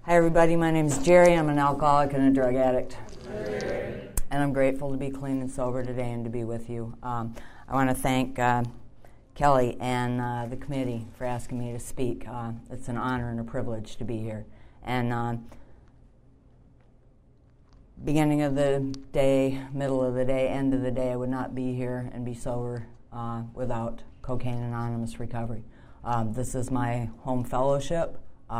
Hi everybody, my name is Jerry. I'm an alcoholic and a drug addict. And I'm grateful to be clean and sober today and to be with you. I want to thank Kelly and the committee for asking me to speak. It's an honor and a privilege to be here. And beginning of the day, middle of the day, end of the day, I would not be here and be sober without Cocaine Anonymous Recovery. This is my home fellowship.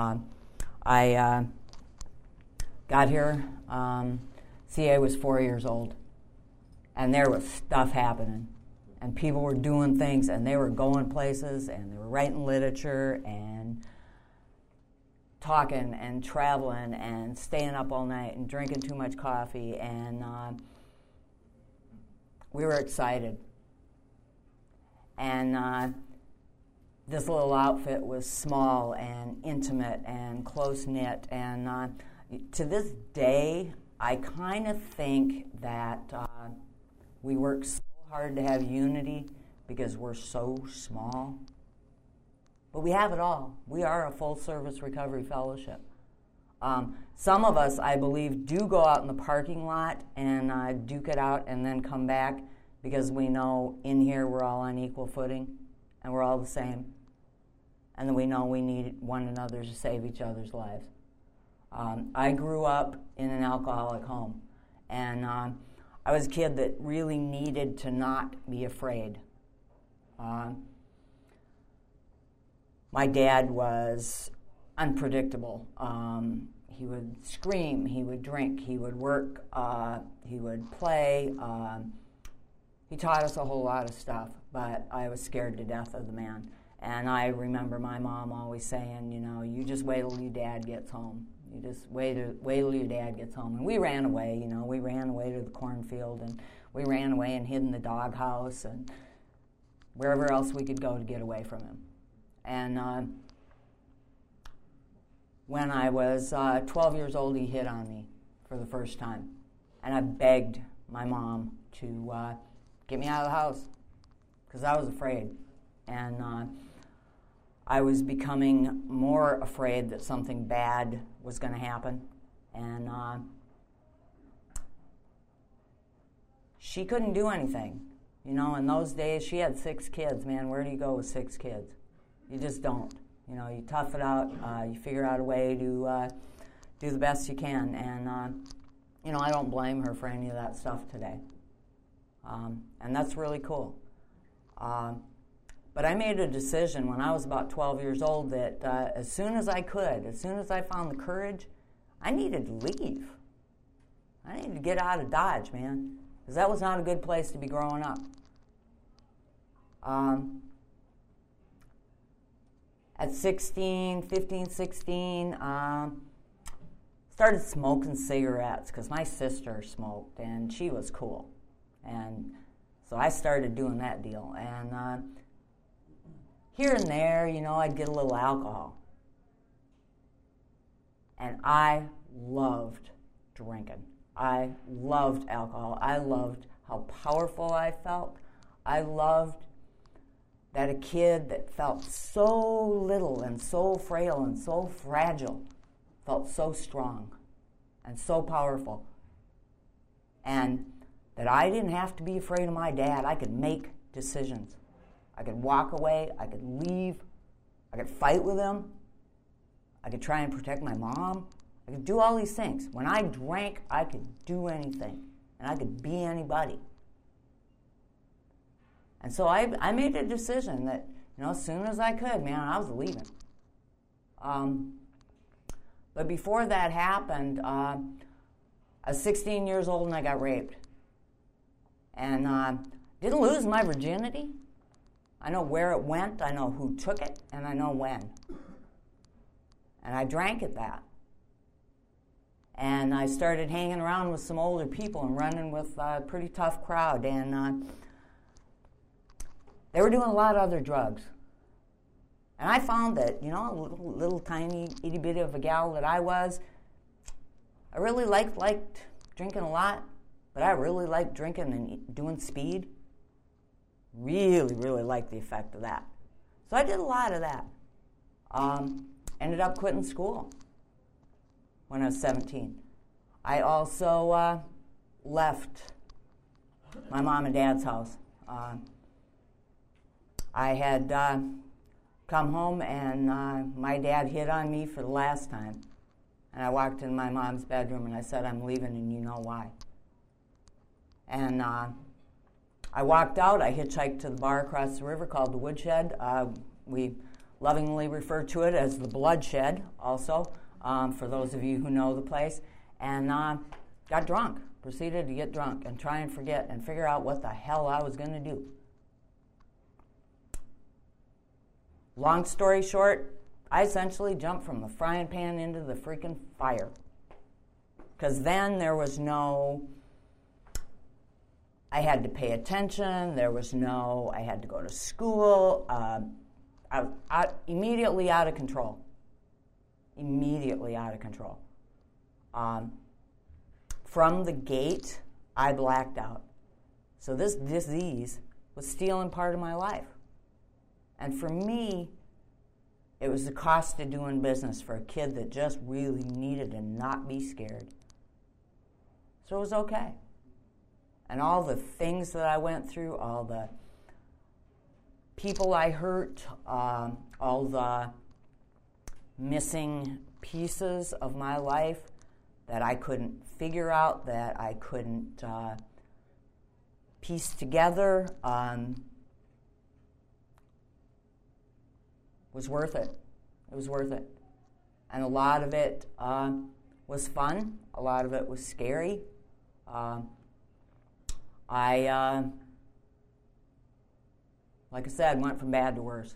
I got here, CA was 4 years old, and there was stuff happening, and people were doing things, and they were going places, and they were writing literature, and talking, and traveling, and staying up all night, and drinking too much coffee, and we were excited. And this little outfit was small and intimate and close-knit, and to this day, I kind of think that we work so hard to have unity because we're so small. But we have it all. We are a full-service recovery fellowship. Some of us, I believe, do go out in the parking lot and duke it out and then come back because we know in here we're all on equal footing and we're all the same. And then we know we need one another to save each other's lives. I grew up in an alcoholic home, and I was a kid that really needed to not be afraid. My dad was unpredictable. He would scream, he would drink, he would work, he would play. He taught us a whole lot of stuff, but I was scared to death of the man. And I remember my mom always saying, you know, you just wait till your dad gets home. You just wait till your dad gets home. And we ran away, you know. We ran away to the cornfield, and we ran away and hid in the doghouse and wherever else we could go to get away from him. And when I was 12 years old, he hit on me for the first time. And I begged my mom to get me out of the house because I was afraid. And I was becoming more afraid that something bad was going to happen. And she couldn't do anything. You know, in those days, she had 6 kids. Man, where do you go with 6 kids? You just don't. You know, you tough it out. You figure out a way to do the best you can. And, you know, I don't blame her for any of that stuff today. And that's really cool. But I made a decision when I was about 12 years old that as soon as I found the courage, I needed to leave. I needed to get out of Dodge, man, because that was not a good place to be growing up. At 16, started smoking cigarettes because my sister smoked, and she was cool. And so I started doing that deal. And here and there, you know, I'd get a little alcohol. And I loved drinking. I loved alcohol. I loved how powerful I felt. I loved that a kid that felt so little and so frail and so fragile felt so strong and so powerful. And that I didn't have to be afraid of my dad. I could make decisions. I could walk away, I could leave, I could fight with him, I could try and protect my mom, I could do all these things. When I drank, I could do anything, and I could be anybody. And so I made a decision that, you know, as soon as I could, man, I was leaving. But before that happened, I was 16 years old and I got raped. And didn't lose my virginity. I know where it went, I know who took it, and I know when. And I drank at that. And I started hanging around with some older people and running with a pretty tough crowd. And they were doing a lot of other drugs. And I found that, you know, a little tiny, itty-bitty of a gal that I was, I really liked drinking a lot, but I really liked drinking and doing speed. Really, really liked the effect of that. So I did a lot of that. Ended up quitting school. when I was 17. I also left my mom and dad's house. I had come home, and my dad hit on me for the last time. And I walked in my mom's bedroom, and I said, "I'm leaving, and you know why." And I walked out. I hitchhiked to the bar across the river called the Woodshed. We lovingly refer to it as the Bloodshed also, for those of you who know the place. And got drunk, proceeded to get drunk and try and forget and figure out what the hell I was going to do. Long story short, I essentially jumped from the frying pan into the freaking fire. Because then there was no, I had to pay attention, I had to go to school. I was immediately out of control. Immediately out of control. From the gate, I blacked out. So this disease was stealing part of my life. And for me, it was the cost of doing business for a kid that just really needed to not be scared. So it was okay. And all the things that I went through, all the people I hurt, all the missing pieces of my life that I couldn't figure out, that I couldn't piece together, was worth it. It was worth it. And a lot of it was fun. A lot of it was scary. Like I said, went from bad to worse.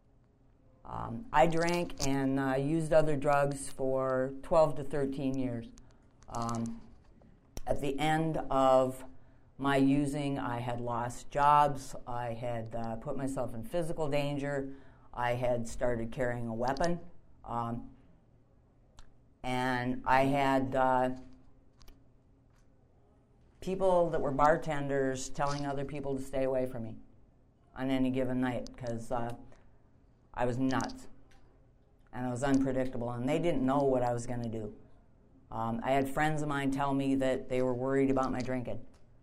I drank and used other drugs for 12 to 13 years. At the end of my using, I had lost jobs. I had put myself in physical danger. I had started carrying a weapon. And I had people that were bartenders telling other people to stay away from me on any given night because I was nuts and I was unpredictable, and they didn't know what I was going to do. I had friends of mine tell me that they were worried about my drinking.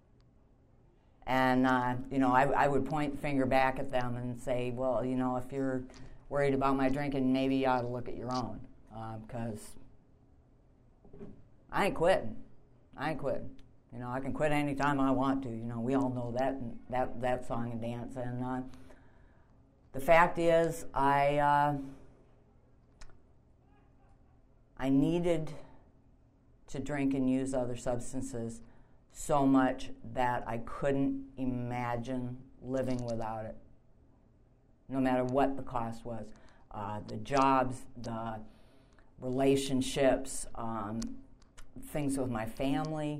And, I would point the finger back at them and say, well, if you're worried about my drinking, maybe you ought to look at your own, because I ain't quitting. I can quit anytime I want to. We all know that song and dance. And the fact is, I needed to drink and use other substances so much that I couldn't imagine living without it, no matter what the cost was. The jobs, the relationships, things with my family.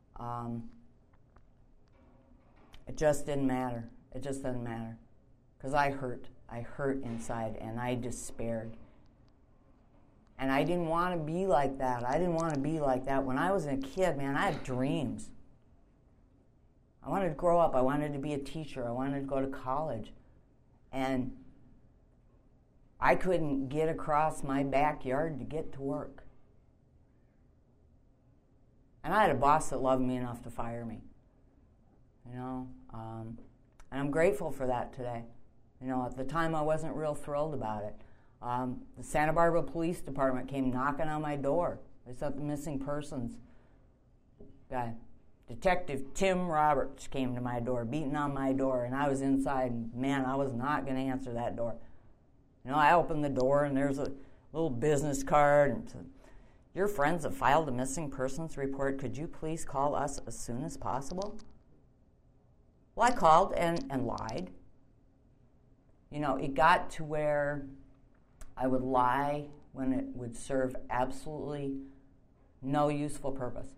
It just didn't matter. It just didn't matter. Because I hurt inside, and I despaired. And I didn't want to be like that. When I was a kid, man, I had dreams. I wanted to grow up. I wanted to be a teacher. I wanted to go to college. And I couldn't get across my backyard to get to work. And I had a boss that loved me enough to fire me. And I'm grateful for that today. At the time I wasn't real thrilled about it. The Santa Barbara Police Department came knocking on my door. They sent the missing persons guy. Detective Tim Roberts came to my door, beating on my door, and I was inside, and man, I was not going to answer that door. I opened the door, and there's a little business card, and it said, "Your friends have filed a missing persons report. Could you please call us as soon as possible?" Well, I called and lied. It got to where I would lie when it would serve absolutely no useful purpose.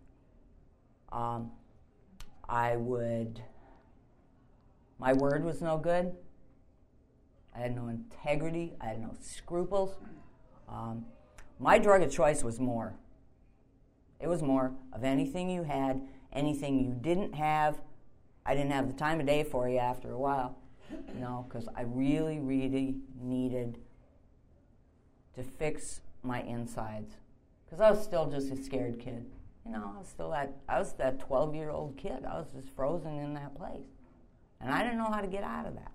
My word was no good. I had no integrity. I had no scruples. My drug of choice was more. It was more of anything you had, anything you didn't have. I didn't have the time of day for you after a while, because I really, really needed to fix my insides, because I was still just a scared kid. You know, I was that 12-year-old kid. I was just frozen in that place. And I didn't know how to get out of that.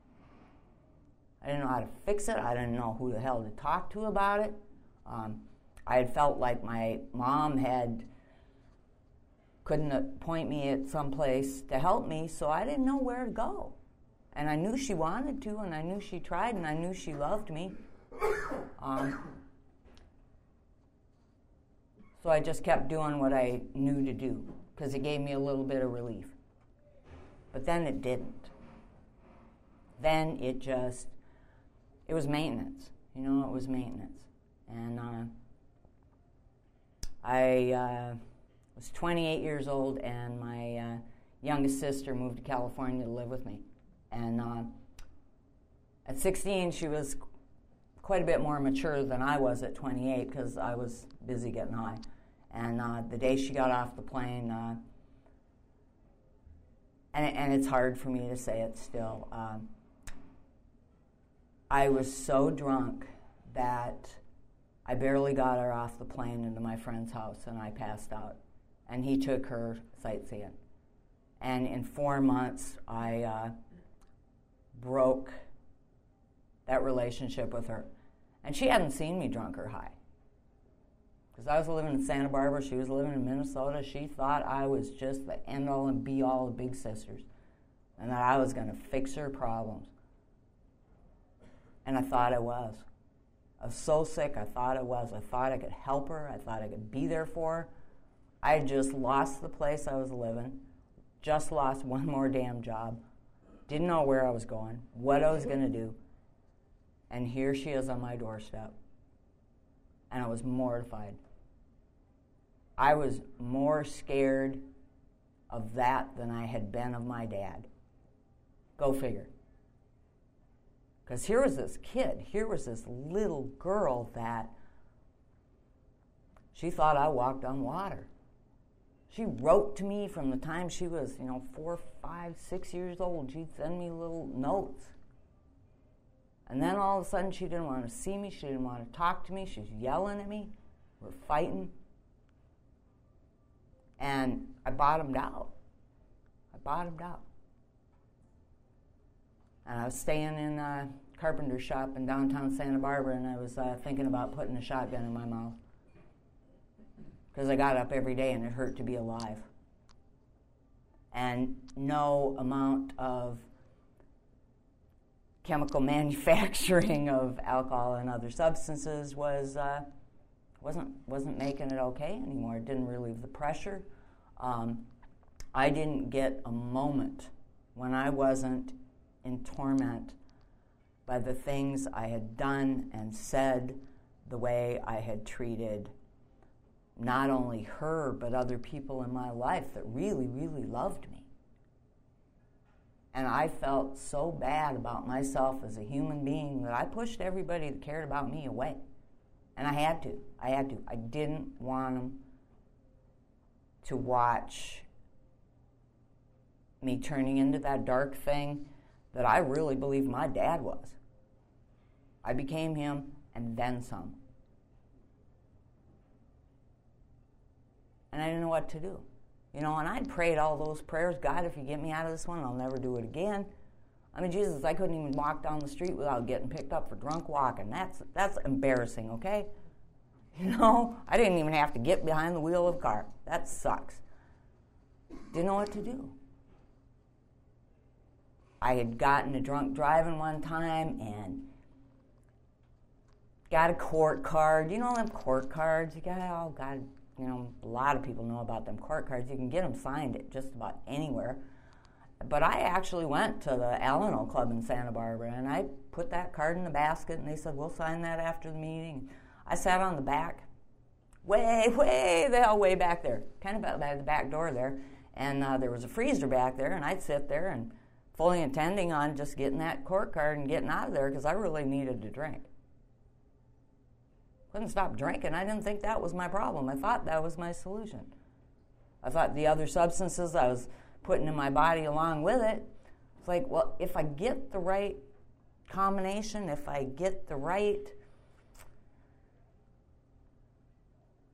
I didn't know how to fix it. I didn't know who the hell to talk to about it. I had felt like my mom couldn't point me at some place to help me, so I didn't know where to go. And I knew she wanted to, and I knew she tried, and I knew she loved me. So I just kept doing what I knew to do, because it gave me a little bit of relief. But then it didn't. Then it was maintenance. You know, it was maintenance. And I was 28 years old, and my youngest sister moved to California to live with me. And at 16, she was quite a bit more mature than I was at 28, because I was busy getting high. And the day she got off the plane, and it's hard for me to say it still, I was so drunk that I barely got her off the plane into my friend's house, and I passed out. And he took her sightseeing. And in 4 months, I broke that relationship with her. And she hadn't seen me drunk or high. Because I was living in Santa Barbara, she was living in Minnesota. She thought I was just the end-all and be-all of big sisters, and that I was going to fix her problems. And I thought I was. I was so sick, I thought I was. I thought I could help her. I thought I could be there for her. I had just lost the place I was living, just lost one more damn job, didn't know where I was going, what I was going to do. And here she is on my doorstep. And I was mortified. I was more scared of that than I had been of my dad. Go figure. Because here was this kid, here was this little girl that she thought I walked on water. She wrote to me from the time she was, 4, 5, 6 years old. She'd send me little notes. And then all of a sudden, she didn't want to see me. She didn't want to talk to me. She was yelling at me. We're fighting. And I bottomed out. And I was staying in a carpenter shop in downtown Santa Barbara, and I was thinking about putting a shotgun in my mouth. Because I got up every day, and it hurt to be alive. And no amount of chemical manufacturing of alcohol and other substances wasn't making it okay anymore. It didn't relieve the pressure. I didn't get a moment when I wasn't in torment by the things I had done and said, the way I had treated not only her but other people in my life that really, really loved me. And I felt so bad about myself as a human being that I pushed everybody that cared about me away. And I had to. I didn't want them to watch me turning into that dark thing that I really believe my dad was. I became him and then some. And I didn't know what to do. And I'd prayed all those prayers, God, if you get me out of this one, I'll never do it again. I mean, Jesus, I couldn't even walk down the street without getting picked up for drunk walking. That's embarrassing, okay? I didn't even have to get behind the wheel of a car. That sucks. Didn't know what to do. I had gotten a drunk driving one time and got a court card. You know them court cards? A lot of people know about them court cards. You can get them signed at just about anywhere. But I actually went to the Alano Club in Santa Barbara, and I put that card in the basket, and they said, we'll sign that after the meeting. I sat on the back, way back there, kind of by the back door there, and there was a freezer back there, and I'd sit there and fully intending on just getting that court card and getting out of there because I really needed to drink. Couldn't stop drinking. I didn't think that was my problem. I thought that was my solution. I thought the other substances I was putting in my body along with it, it's like, well, if I get the right combination, if I get the right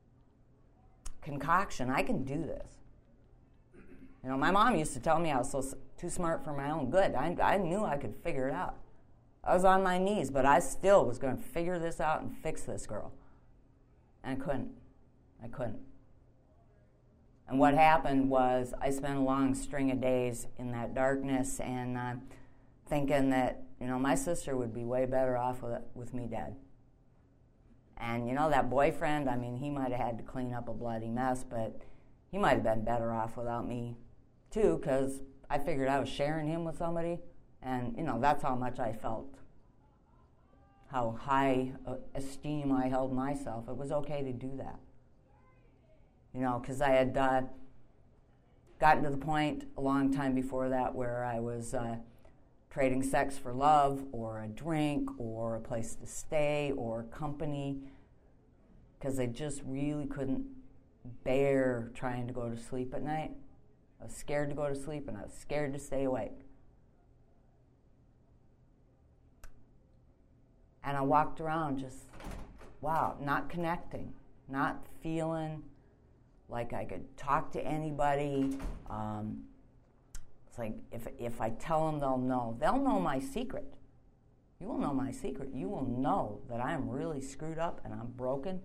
concoction. I can do this. You know, my mom used to tell me I was too smart for my own good. I knew I could figure it out. I was on my knees, but I still was going to figure this out and fix this girl. And I couldn't. And what happened was I spent a long string of days in that darkness and thinking that, you know, my sister would be way better off with me dead. And, you know, that boyfriend, I mean, he might have had to clean up a bloody mess, but he might have been better off without me, too, because I figured I was sharing him with somebody, and, you know, that's how much I felt, how high esteem I held myself. It was okay to do that. You know, because I had gotten to the point a long time before that where I was trading sex for love or a drink or a place to stay or company, because I just really couldn't bear trying to go to sleep at night. I was scared to go to sleep and I was scared to stay awake. And I walked around just, wow, not connecting, not feeling like I could talk to anybody. It's like if I tell them, they'll know my secret. You will know my secret. You will know that I am really screwed up and I'm broken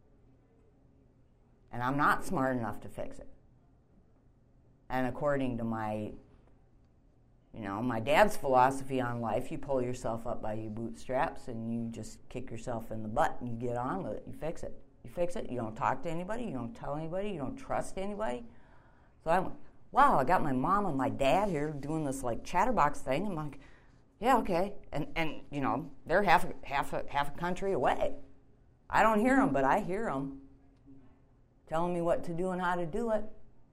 and I'm not smart enough to fix it. And according to my dad's philosophy on life, you pull yourself up by your bootstraps and you just kick yourself in the butt and you get on with it. You fix it. You fix it. You don't talk to anybody. You don't tell anybody. You don't trust anybody. So I'm like, wow, I got my mom and my dad here doing this like chatterbox thing. I'm like, yeah, okay. And you know, they're half a country away. I don't hear them, but I hear them telling me what to do and how to do it.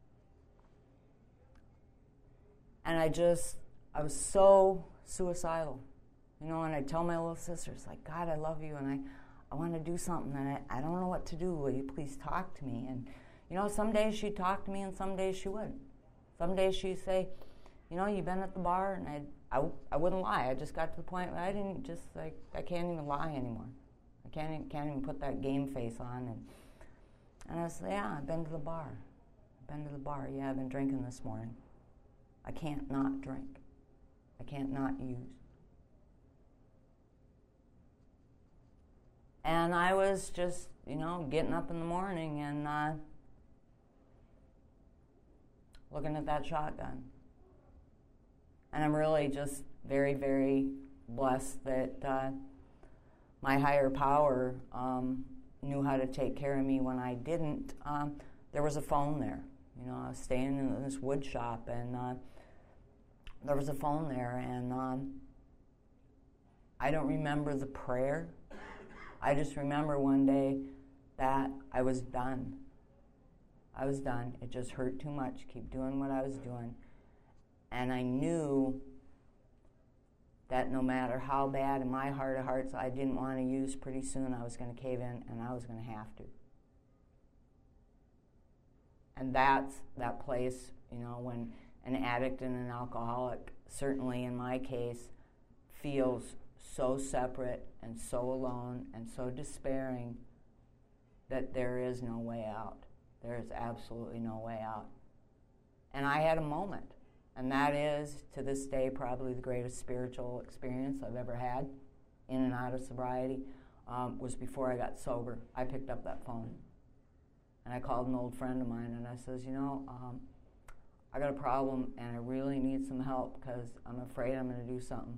And I was so suicidal. You know, and I tell my little sisters, like, God, I love you, and I want to do something, and I don't know what to do. Will you please talk to me? And, you know, some days she'd talk to me, and some days she wouldn't. Some days she'd say, you know, you've been at the bar, and I wouldn't lie. I just got to the point where I can't even lie anymore. I can't even put that game face on. And I said, yeah, I've been to the bar. Yeah, I've been drinking this morning. I can't not drink. I can't not use. And I was just, you know, getting up in the morning and looking at that shotgun. And I'm really just very, very blessed that my higher power knew how to take care of me when I didn't. There was a phone there. You know, I was staying in this wood shop, and there was a phone there, and I don't remember the prayer. I just remember one day that I was done. I was done. It just hurt too much. Keep doing what I was doing. And I knew that no matter how bad in my heart of hearts I didn't want to use, pretty soon I was going to cave in and I was going to have to. And that's that place, you know, when an addict and an alcoholic, certainly in my case, feels so separate and so alone and so despairing that there is no way out. There is absolutely no way out. And I had a moment, and that is, to this day, probably the greatest spiritual experience I've ever had in and out of sobriety, was before I got sober. I picked up that phone, and I called an old friend of mine, and I says, you know, I got a problem, and I really need some help because I'm afraid I'm going to do something.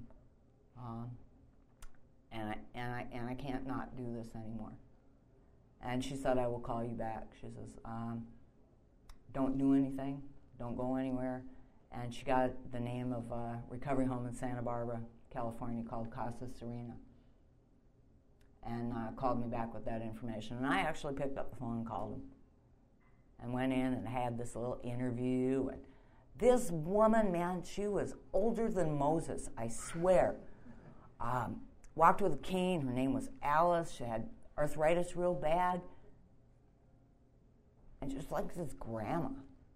And I can't not do this anymore. And she said, I will call you back. She says, don't do anything. Don't go anywhere. And she got the name of a recovery home in Santa Barbara, California, called Casa Serena. And called me back with that information. And I actually picked up the phone and called them. And went in and had this little interview. And this woman, man, she was older than Moses, I swear. Walked with a cane. Her name was Alice. She had arthritis real bad. And just like this grandma.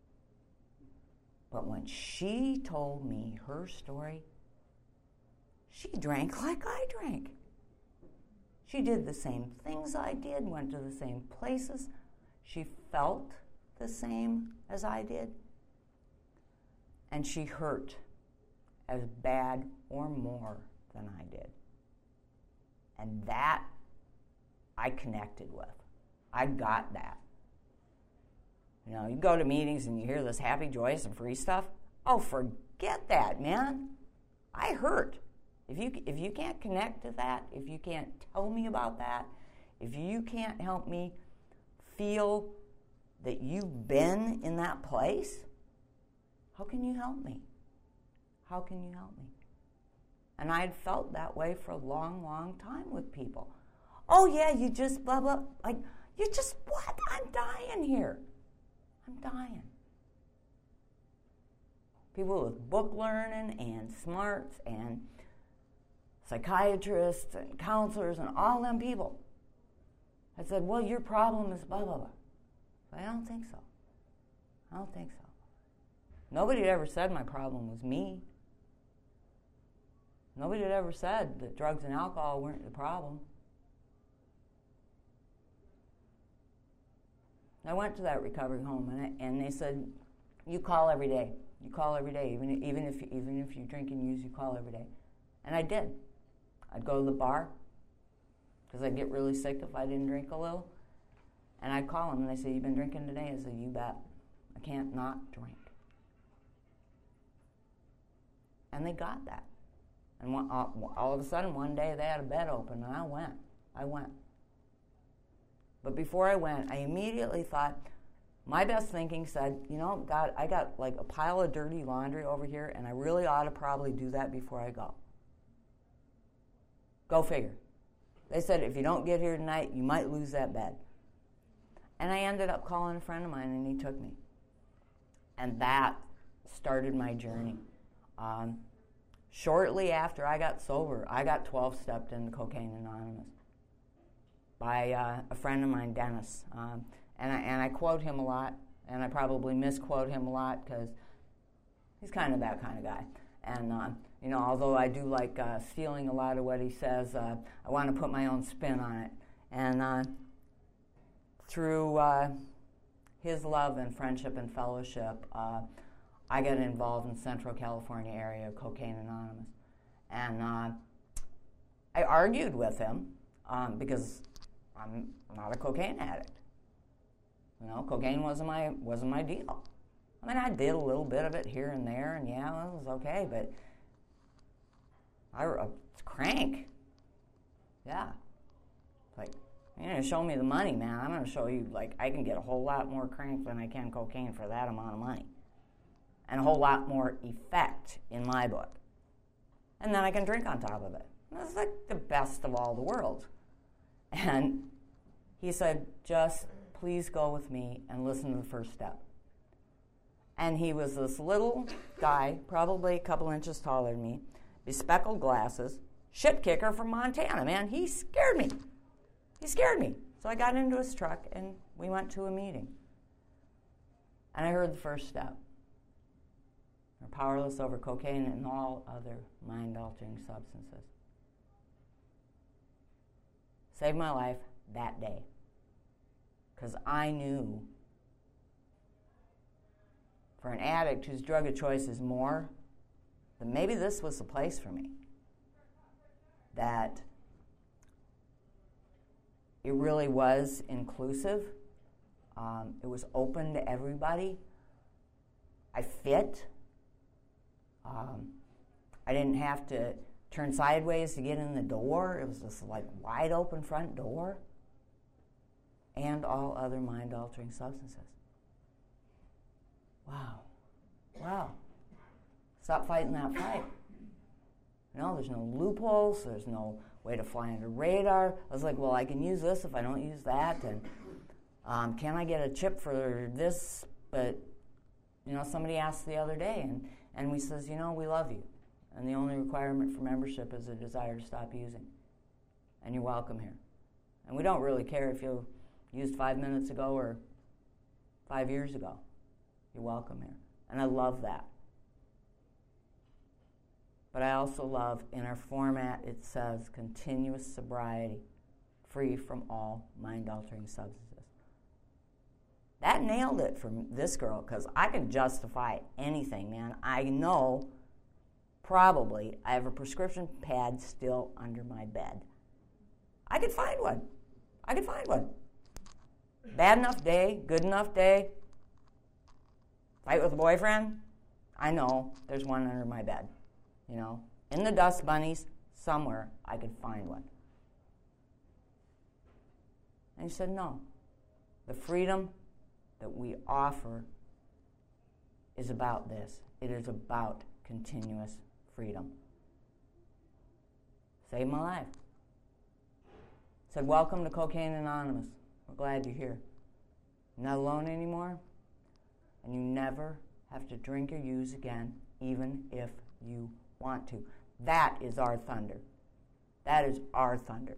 But when she told me her story, she drank like I drank. She did the same things I did, went to the same places. she felt the same as I did, and she hurt as bad or more than I did. And that I connected with. I got that. You know, you go to meetings and you hear this happy, joyous, and free stuff. Oh, forget that, man. I hurt. If you can't connect to that, if you can't tell me about that, if you can't help me feel that you've been in that place, how can you help me? How can you help me? And I had felt that way for a long, long time with people. Oh, yeah, you just blah, blah. Like, you just what? I'm dying here. I'm dying. People with book learning and smarts and psychiatrists and counselors and all them people. I said, well, your problem is blah, blah, blah. I don't think so. I don't think so. Nobody had ever said my problem was me. Nobody had ever said that drugs and alcohol weren't the problem. I went to that recovery home, and they said, you call every day. You call every day. Even if you drink and use, you call every day. And I did. I'd go to the bar, because I'd get really sick if I didn't drink a little. And I'd call them, and they say, you been drinking today? I said, you bet. I can't not drink. And they got that. And all of a sudden, one day, they had a bed open, and I went. But before I went, I immediately thought, my best thinking said, you know, God, I got like a pile of dirty laundry over here, and I really ought to probably do that before I go. Go figure. They said, if you don't get here tonight, you might lose that bed. And I ended up calling a friend of mine, and he took me. And that started my journey. Shortly after I got sober, I got 12-stepped into Cocaine Anonymous by a friend of mine, Dennis. And I quote him a lot, and I probably misquote him a lot because he's kind of that kind of guy. And, you know, although I do like stealing a lot of what he says, I want to put my own spin on it. And through his love and friendship and fellowship, I got involved in Central California area of Cocaine Anonymous. And I argued with him because I'm not a cocaine addict. You know, cocaine wasn't my deal. I mean, I did a little bit of it here and there, and yeah, it was okay, but I was crank. Yeah. Like, you're going to show me the money, man. I'm going to show you, like, I can get a whole lot more crank than I can cocaine for that amount of money. And a whole lot more effect in my book. And then I can drink on top of it. It's like the best of all the worlds. And he said, just please go with me and listen to the first step. And he was this little guy, probably a couple inches taller than me, bespectacled glasses, shit kicker from Montana, man. He scared me. He scared me. So I got into his truck, and we went to a meeting. And I heard the first step. We're powerless over cocaine and all other mind-altering substances. Saved my life that day. Because I knew for an addict whose drug of choice is more, that maybe this was the place for me. That it really was inclusive. It was open to everybody. I fit. I didn't have to turn sideways to get in the door. It was this like wide open front door. And all other mind-altering substances. Wow. Stop fighting that fight. No, there's no loopholes. There's no way to fly under radar. I was like, well, I can use this if I don't use that. And can I get a chip for this? But, you know, somebody asked the other day, and we says, you know, we love you. And the only requirement for membership is a desire to stop using. And you're welcome here. And we don't really care if you used 5 minutes ago or 5 years ago. You're welcome here. And I love that. But I also love, in our format, it says continuous sobriety, free from all mind-altering substances. That nailed it for this girl, because I can justify anything, man. I know probably I have a prescription pad still under my bed. I could find one. Bad enough day, good enough day, fight with a boyfriend, I know there's one under my bed. You know, in the dust bunnies, somewhere I could find one. And he said, no. The freedom that we offer is about this. It is about continuous freedom. Saved my life. Said, welcome to Cocaine Anonymous. We're glad you're here. You're not alone anymore, and you never have to drink or use again, even if you want to. That is our thunder. That is our thunder.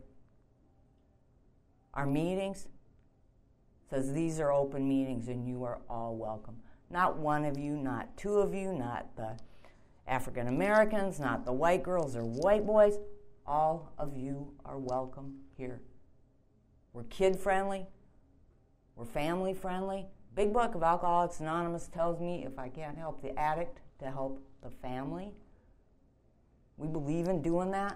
Our meetings says these are open meetings and you are all welcome. Not one of you, not two of you, not the African Americans, not the white girls or white boys. All of you are welcome here. We're kid friendly. We're family friendly. Big Book of Alcoholics Anonymous tells me if I can't help the addict, to help the family. We believe in doing that.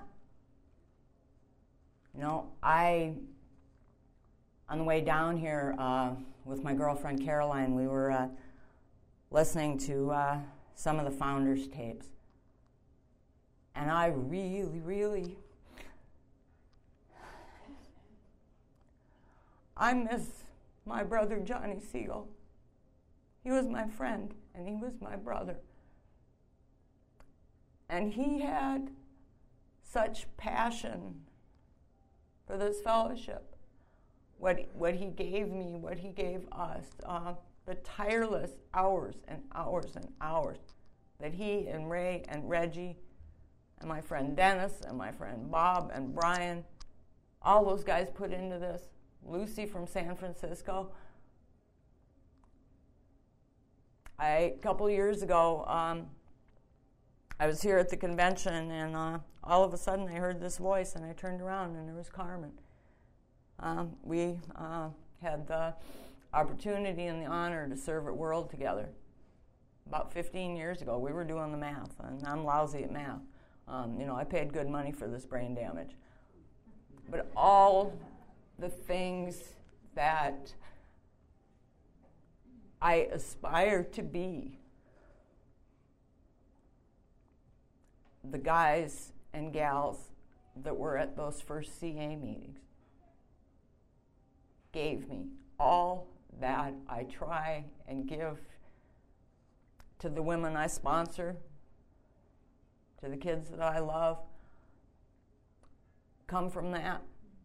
You know, on the way down here with my girlfriend Caroline, we were listening to some of the Founders tapes. And I really, I miss my brother Johnny Siegel. He was my friend, and he was my brother. And he had such passion for this fellowship. What he gave me, what he gave us, the tireless hours and hours and hours that he and Ray and Reggie and my friend Dennis and my friend Bob and Brian, all those guys put into this. Lucy from San Francisco. A couple years ago, I was here at the convention, and all of a sudden I heard this voice, and I turned around, and there was Carmen. We had the opportunity and the honor to serve at World together. About 15 years ago, we were doing the math, and I'm lousy at math. I paid good money for this brain damage. But all the things that I aspire to be, the guys and gals that were at those first CA meetings gave me all that I try and give to the women I sponsor, to the kids that I love, come from that.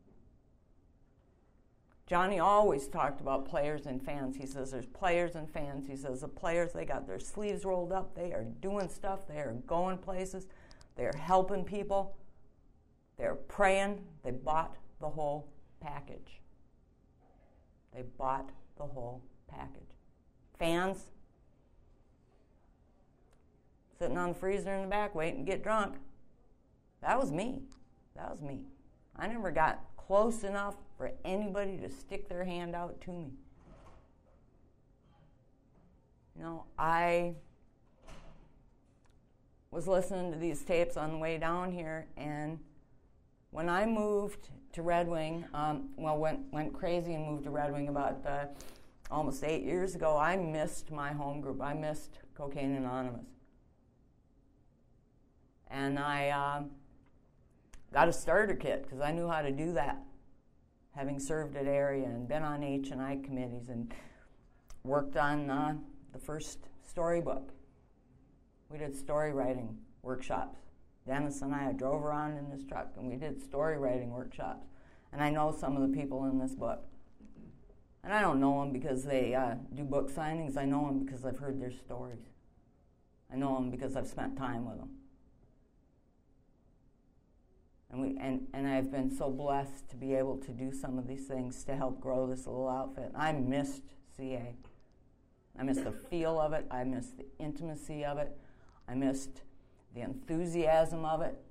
Johnny always talked about players and fans. He says there's players and fans. He says the players, they got their sleeves rolled up. They are doing stuff. They are going places. They are helping people. They're praying. They bought the whole package. They bought the whole package. Fans, sitting on the freezer in the back waiting to get drunk. That was me. I never got close enough for anybody to stick their hand out to me. I was listening to these tapes on the way down here, and when I moved to Red Wing, went crazy and moved to Red Wing about almost 8 years ago, I missed my home group. I missed Cocaine Anonymous. And I got a starter kit because I knew how to do that, having served at area and been on H&I committees and worked on the first storybook. We did story writing workshops. Dennis and I drove around in this truck, and we did story writing workshops. And I know some of the people in this book. And I don't know them because they do book signings. I know them because I've heard their stories. I know them because I've spent time with them. And I've been so blessed to be able to do some of these things to help grow this little outfit. I missed CA. I missed the feel of it. I missed the intimacy of it. I missed the enthusiasm of it.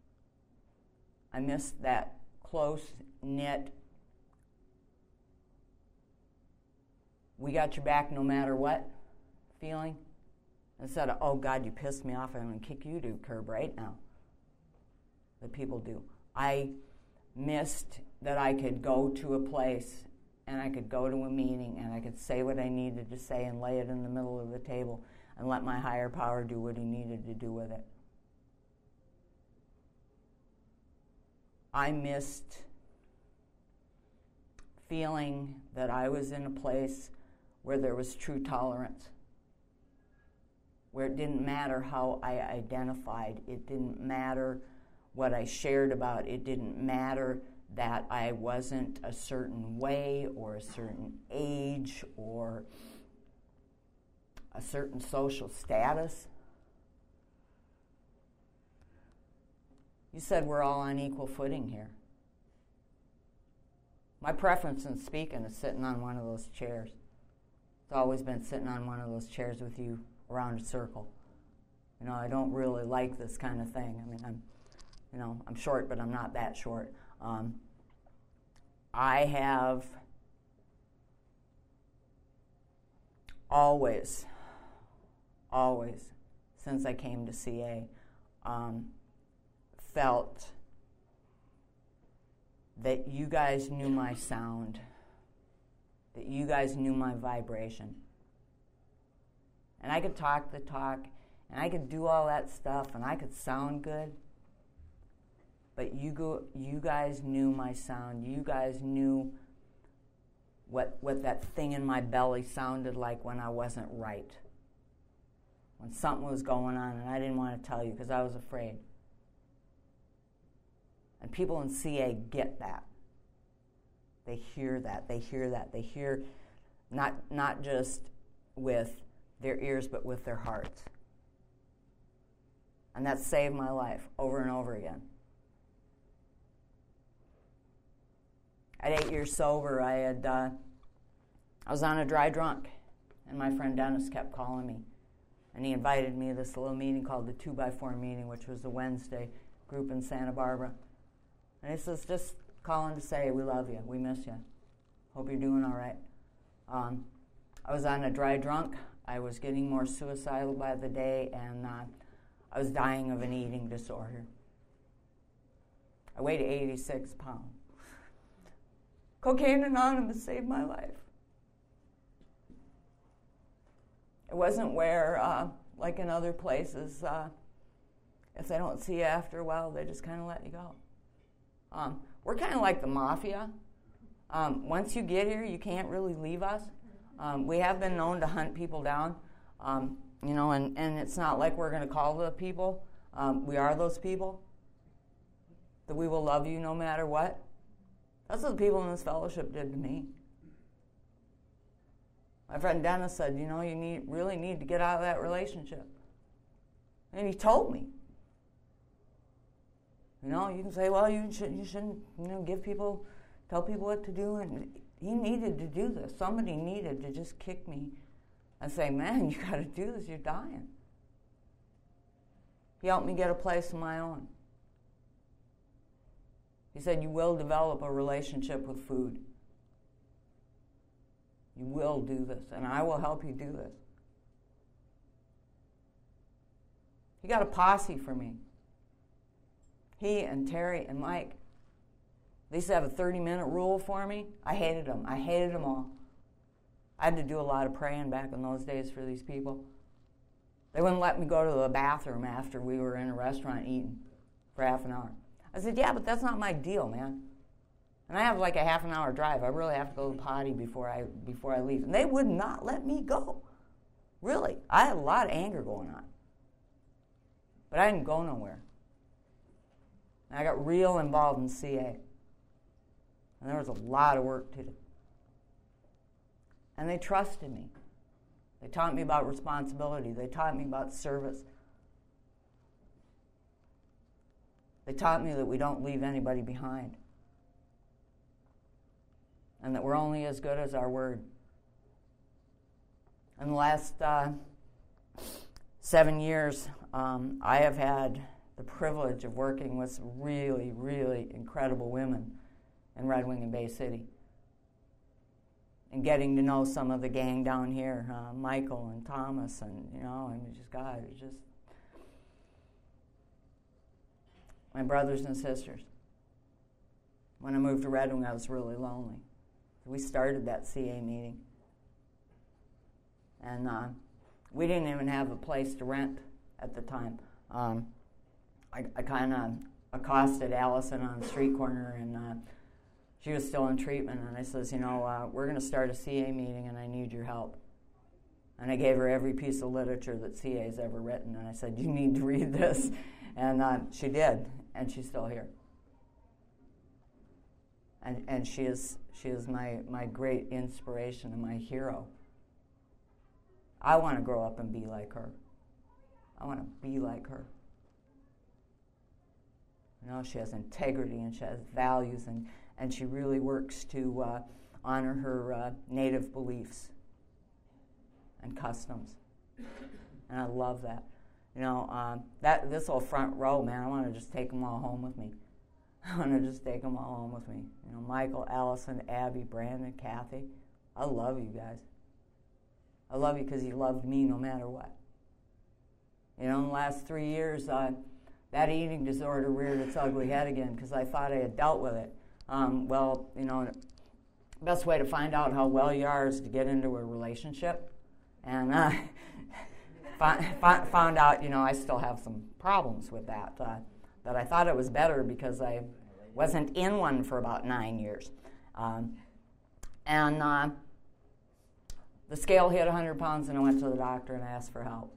I missed that close-knit we got your back no matter what feeling, instead of, oh God, you pissed me off, I'm going to kick you to the curb right now, that people do. I missed that I could go to a place and I could go to a meeting and I could say what I needed to say and lay it in the middle of the table and let my higher power do what he needed to do with it. I missed feeling that I was in a place where there was true tolerance, where it didn't matter how I identified, it didn't matter what I shared about, it didn't matter that I wasn't a certain way or a certain age or a certain social status. You said we're all on equal footing here. My preference in speaking is sitting on one of those chairs. It's always been sitting on one of those chairs with you around a circle. You know, I don't really like this kind of thing. I mean, I'm short, but I'm not that short. I have always, since I came to CA, felt that you guys knew my sound, that you guys knew my vibration. And I could talk the talk, and I could do all that stuff, and I could sound good. But you guys knew my sound. You guys knew what that thing in my belly sounded like when I wasn't right. When something was going on, and I didn't want to tell you because I was afraid. And people in CA get that. They hear that. They hear that. They hear not just with their ears, but with their hearts. And that saved my life over and over again. At 8 years sober, I was on a dry drunk, and my friend Dennis kept calling me. And he invited me to this little meeting called the 2x4 meeting, which was a Wednesday group in Santa Barbara. And he says, just calling to say we love you, we miss you. Hope you're doing all right. I was on a dry drunk. I was getting more suicidal by the day, and I was dying of an eating disorder. I weighed 86 pounds. Cocaine Anonymous saved my life. It wasn't where, like in other places, if they don't see you after a while, they just kind of let you go. We're kind of like the mafia. Once you get here, you can't really leave us. We have been known to hunt people down, and it's not like we're going to call the people. We are those people, that we will love you no matter what. That's what the people in this fellowship did to me. My friend Dennis said, you really need to get out of that relationship. And he told me. You can say, well, you shouldn't tell people what to do. And he needed to do this. Somebody needed to just kick me and say, man, you got to do this. You're dying. He helped me get a place of my own. He said, you will develop a relationship with food. You will do this, and I will help you do this. He got a posse for me. He and Terry and Mike, they used to have a 30-minute rule for me. I hated them. I hated them all. I had to do a lot of praying back in those days for these people. They wouldn't let me go to the bathroom after we were in a restaurant eating for half an hour. I said, yeah, but that's not my deal, man. And I have like a half an hour drive. I really have to go to the potty before I leave. And they would not let me go. Really. I had a lot of anger going on. But I didn't go nowhere. And I got real involved in CA. And there was a lot of work to do. And they trusted me. They taught me about responsibility. They taught me about service. They taught me that we don't leave anybody behind. And that we're only as good as our word. In the last 7 years, I have had the privilege of working with some really, really incredible women in Red Wing and Bay City. and getting to know some of the gang down here, Michael and Thomas, and just God, it just my brothers and sisters. When I moved to Red Wing, I was really lonely. We started that CA meeting, and we didn't even have a place to rent at the time. I kind of accosted Allison on the street corner, and she was still in treatment, and I says, we're going to start a CA meeting, and I need your help. And I gave her every piece of literature that CA's ever written, and I said, you need to read this. And she did, and she's still here. And she is my great inspiration and my hero. I want to grow up and be like her. I want to be like her. She has integrity and she has values, and she really works to honor her native beliefs and customs. And I love that. This whole front row, man, I want to just take them all home with me. I want to just take them all home with me. Michael, Allison, Abby, Brandon, Kathy. I love you guys. I love you because you loved me no matter what. In the last 3 years, that eating disorder reared its ugly head again because I thought I had dealt with it. The best way to find out how well you are is to get into a relationship. And found out, I still have some problems with that. But I thought it was better because I wasn't in one for about 9 years. The scale hit 100 pounds, and I went to the doctor and asked for help.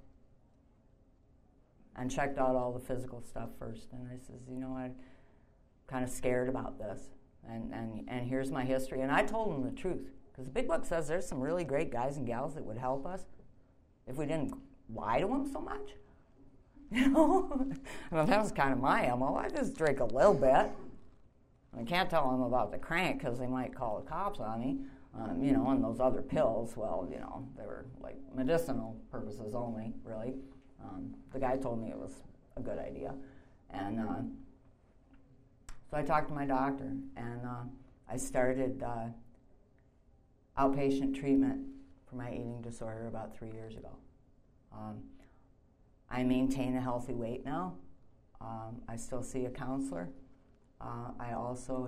And checked out all the physical stuff first. And I says, I'm kind of scared about this. And here's my history. And I told him the truth. Because the Big Book says there's some really great guys and gals that would help us if we didn't lie to them so much. That was kind of my MO. I just drink a little bit. I can't tell them about the crank because they might call the cops on me. And those other pills, they were like medicinal purposes only, really. The guy told me it was a good idea. And so I talked to my doctor, and I started outpatient treatment for my eating disorder about 3 years ago. I maintain a healthy weight now. I still see a counselor. I also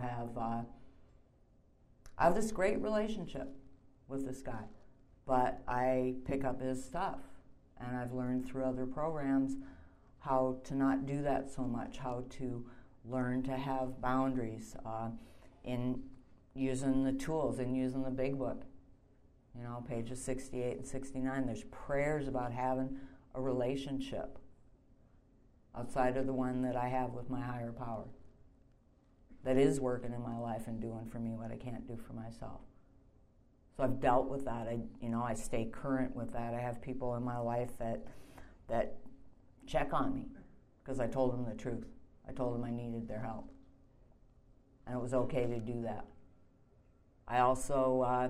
have this great relationship with this guy, but I pick up his stuff, and I've learned through other programs how to not do that so much, how to learn to have boundaries in using the tools and using the Big Book. Pages 68 and 69, there's prayers about having a relationship outside of the one that I have with my higher power that is working in my life and doing for me what I can't do for myself. So I've dealt with that. I stay current with that. I have people in my life that check on me because I told them the truth. I told them I needed their help. And it was okay to do that. I also,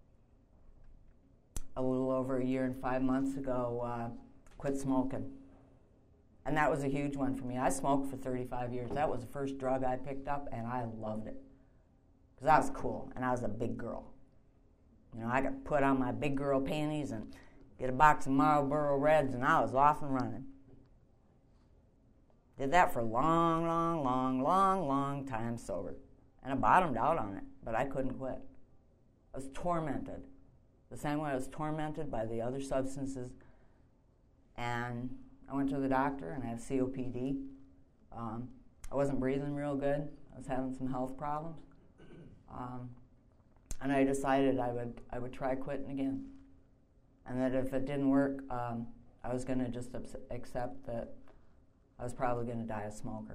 a little over a year and 5 months ago, quit smoking. And that was a huge one for me. I smoked for 35 years. That was the first drug I picked up, and I loved it. Because I was cool, and I was a big girl. I could put on my big girl panties and get a box of Marlboro Reds, and I was off and running. Did that for a long, long, long, long, long time sober. And I bottomed out on it, but I couldn't quit. I was tormented. The same way I was tormented by the other substances. And I went to the doctor, and I have COPD. I wasn't breathing real good. I was having some health problems. And I decided I would try quitting again. And that if it didn't work, I was going to just accept that I was probably going to die a smoker.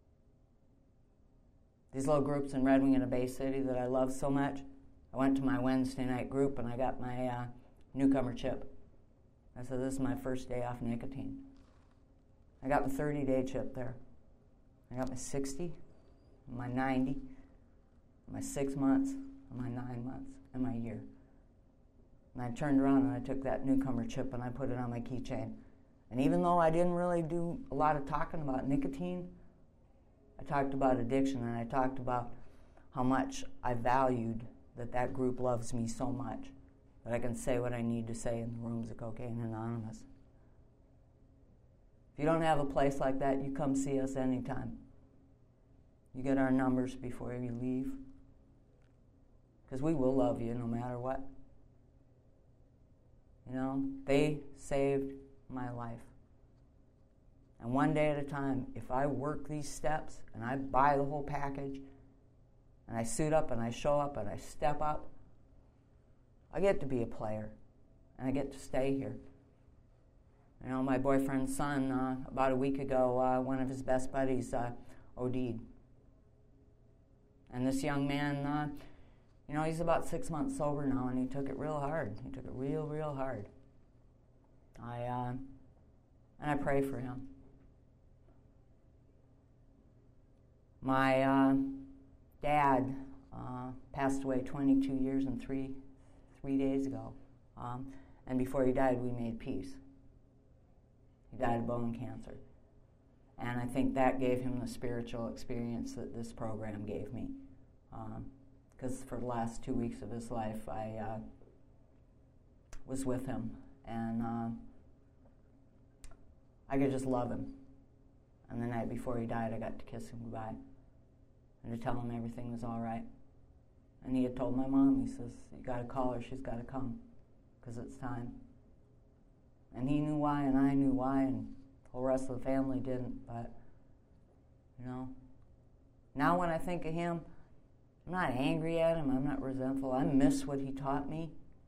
These little groups in Red Wing and Bay City that I love so much, I went to my Wednesday night group and I got my newcomer chip. I said, this is my first day off nicotine. I got my 30-day chip there. I got my 60, my 90, my 6 months, my 9 months, and my year. And I turned around and I took that newcomer chip and I put it on my keychain. And even though I didn't really do a lot of talking about nicotine, I talked about addiction and I talked about how much I valued that group loves me so much that I can say what I need to say in the rooms of Cocaine Anonymous. If you don't have a place like that, you come see us anytime. You get our numbers before you leave, because we will love you no matter what. You know, they saved my life. And one day at a time, if I work these steps and I buy the whole package and I suit up and I show up and I step up, I get to be a player and I get to stay here. You know, my boyfriend's son, about a week ago, one of his best buddies OD'd. And this young man, you know, he's about 6 months sober now, and he took it real hard. He took it real, real hard. And I pray for him. My dad passed away 22 years and three days ago. And before he died, we made peace. He died of bone cancer. And I think that gave him the spiritual experience that this program gave me. Because for the last 2 weeks of his life, I was with him. And I could just love him. And the night before he died, I got to kiss him goodbye and to tell him everything was all right. And he had told my mom, he says, you got to call her, she's got to come, because it's time. And he knew why, and I knew why, and the whole rest of the family didn't. But, you know, now when I think of him, I'm not angry at him, I'm not resentful. I miss what he taught me.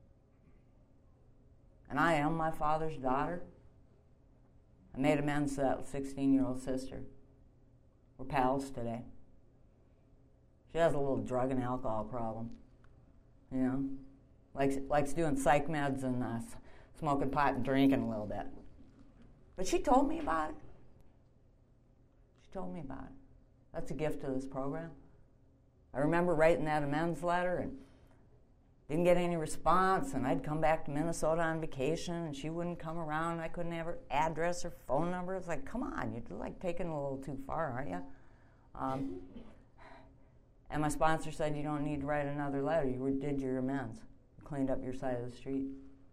And I am my father's daughter. I made amends to that 16-year-old sister. We're pals today. She has a little drug and alcohol problem, you know. Likes doing psych meds and smoking pot and drinking a little bit. But she told me about it. She told me about it. That's a gift to this program. I remember writing that amends letter and didn't get any response, and I'd come back to Minnesota on vacation, and she wouldn't come around. I couldn't have her address or phone number. It's like, come on, you're like taking it a little too far, aren't you? And my sponsor said, you don't need to write another letter. You did your amends. You cleaned up your side of the street.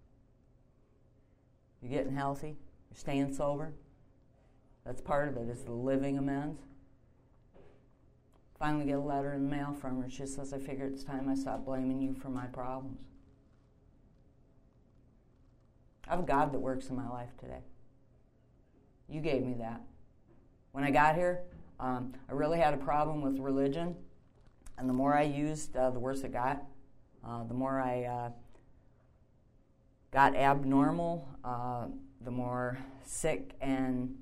You're getting healthy. You're staying sober. That's part of it, is the living amends. Finally get a letter in the mail from her. She says, I figure it's time I stop blaming you for my problems. I have a God that works in my life today. You gave me that. When I got here, I really had a problem with religion. And the more I used, the worse it got. The more I got abnormal, the more sick and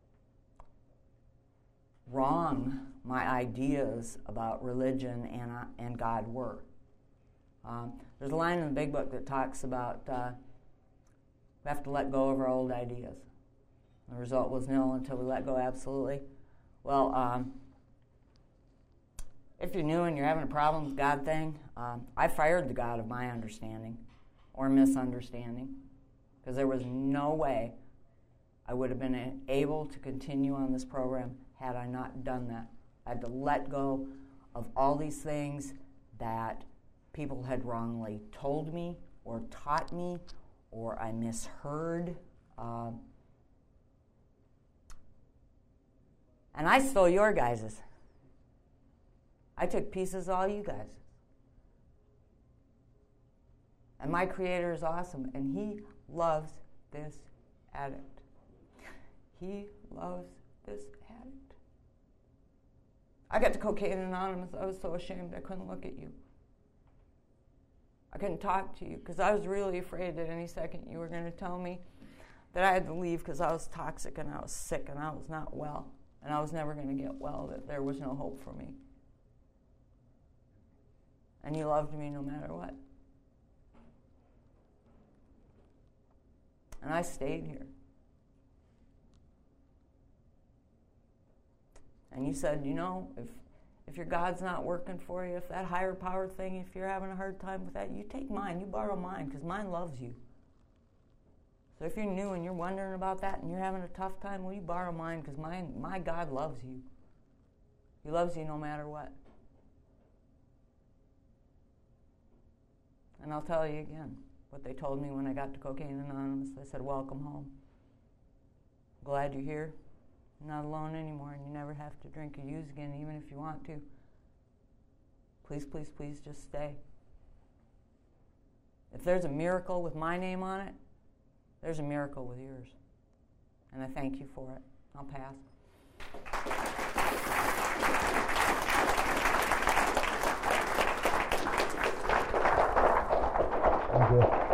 wrong my ideas about religion and God were. There's a line in the Big Book that talks about we have to let go of our old ideas. The result was nil until we let go absolutely. Well, if you're new and you're having a problem with God thing, I fired the God of my understanding or misunderstanding, because there was no way I would have been able to continue on this program had I not done that. I had to let go of all these things that people had wrongly told me or taught me or I misheard. And I stole your guys's. I took pieces of all you guys. And my Creator is awesome, and He loves this addict. He loves this addict. I got to Cocaine Anonymous. I was so ashamed I couldn't look at you. I couldn't talk to you because I was really afraid that any second you were going to tell me that I had to leave because I was toxic and I was sick and I was not well. And I was never going to get well, that there was no hope for me. And you loved me no matter what. And I stayed here. And you said, you know, if your God's not working for you, if that higher power thing, if you're having a hard time with that, you take mine, you borrow mine, because mine loves you. So if you're new and you're wondering about that and you're having a tough time, well, you borrow mine, because my God loves you. He loves you no matter what. And I'll tell you again what they told me when I got to Cocaine Anonymous. They said, welcome home. Glad you're here. You're not alone anymore, and you never have to drink or use again, even if you want to. Please, please, please just stay. If there's a miracle with my name on it, there's a miracle with yours. And I thank you for it. I'll pass. Thank you.